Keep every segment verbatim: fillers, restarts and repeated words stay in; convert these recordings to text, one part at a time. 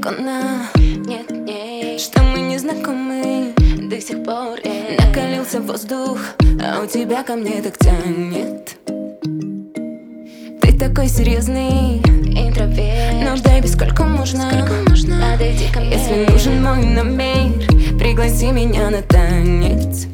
законно. Нет, нет, что мы не знакомы до сих пор. yeah. Накалился воздух, а у тебя ко мне так тянет. Ты такой серьезный интроверт. Но, бэйби, сколько можно? Сколько можно? Подойди ко мне. Если нужен мой номер, пригласи меня на танец.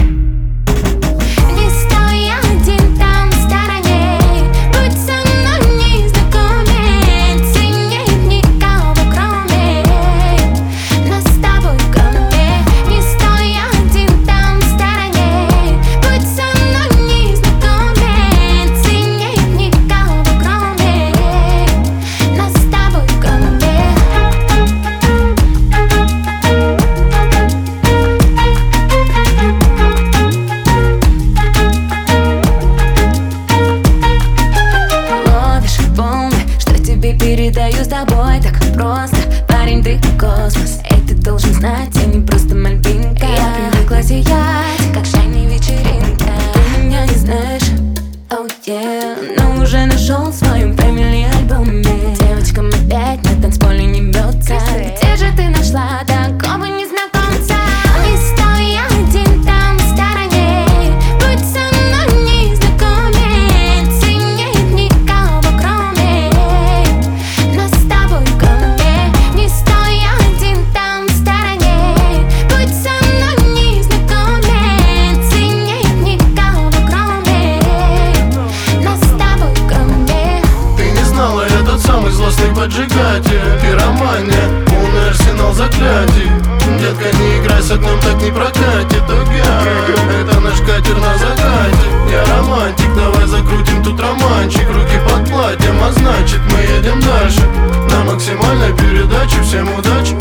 Передаю с тобой так просто. Парень, ты космос. Эй, ты должен знать, я не просто мальбинка. Я привыкла сиять, как шайни вечеринка. Ты меня не знаешь, oh yeah, но уже нашел в своем фэмили альбоме. Девочкам опять на танцполе не бьется. Где же ты нашла такого незнакомца? Не стой один там в стороне. Будь со мной незнакомец. И нет никого кроме нас с тобой ко мне. Не стой один там в стороне. Будь со мной незнакомец. И нет никого кроме нас с тобой ко мне. Ты не знала, я тот самый злостный поджигатель. Пиромания, полный арсенал заклятий. Детка, не играй с огнем, так не прокатит. Океан, это наш катер на закате. Я романтик, давай закрутим тут романчик. Руки под платьем, а значит мы едем дальше. На максимальной передаче, всем удачи.